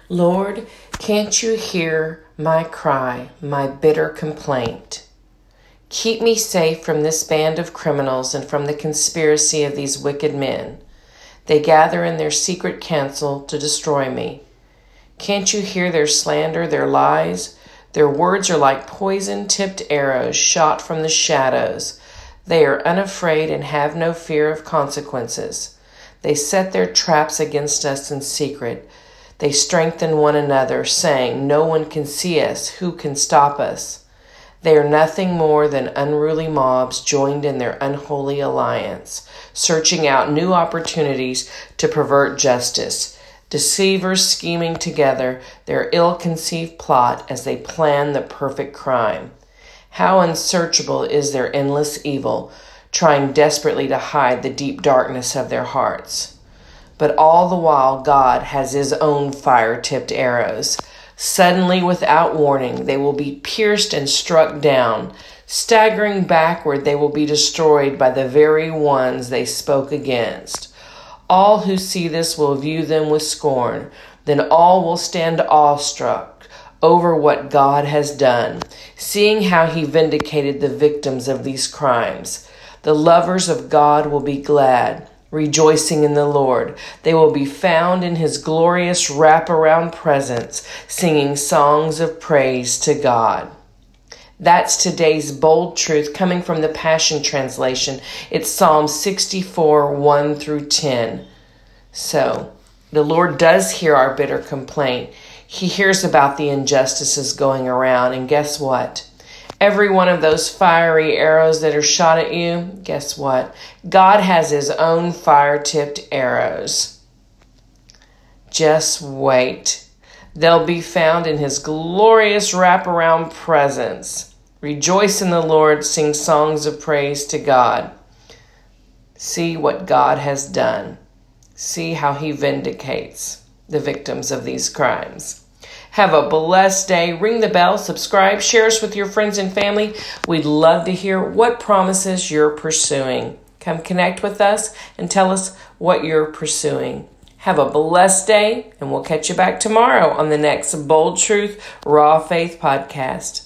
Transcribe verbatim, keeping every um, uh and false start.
Lord, can't you hear my cry, my bitter complaint? Keep me safe from this band of criminals and from the conspiracy of these wicked men. They gather in their secret council to destroy me. Can't you hear their slander, their lies? Their words are like poison-tipped arrows shot from the shadows. They are unafraid and have no fear of consequences. They set their traps against us in secret. They strengthen one another, saying, "No one can see us. Who can stop us?" They are nothing more than unruly mobs joined in their unholy alliance, searching out new opportunities to pervert justice. Deceivers scheming together their ill-conceived plot as they plan the perfect crime. How unsearchable is their endless evil, trying desperately to hide the deep darkness of their hearts. But all the while, God has his own fire-tipped arrows. Suddenly, without warning, they will be pierced and struck down. Staggering backward, they will be destroyed by the very ones they spoke against. All who see this will view them with scorn. Then all will stand awestruck over what God has done, seeing how he vindicated the victims of these crimes. The lovers of God will be glad, rejoicing in the Lord. They will be found in his glorious wraparound presence, singing songs of praise to God. That's today's bold truth coming from the Passion Translation. It's Psalm sixty-four, one through ten. So, the Lord does hear our bitter complaint. He hears about the injustices going around, and guess what? Every one of those fiery arrows that are shot at you, guess what? God has his own fire-tipped arrows. Just wait. They'll be found in his glorious wraparound presence. Rejoice in the Lord, sing songs of praise to God. See what God has done. See how he vindicates the victims of these crimes. Have a blessed day. Ring the bell, subscribe, share us with your friends and family. We'd love to hear what promises you're pursuing. Come connect with us and tell us what you're pursuing. Have a blessed day, and we'll catch you back tomorrow on the next Bold Truth, Raw Faith podcast.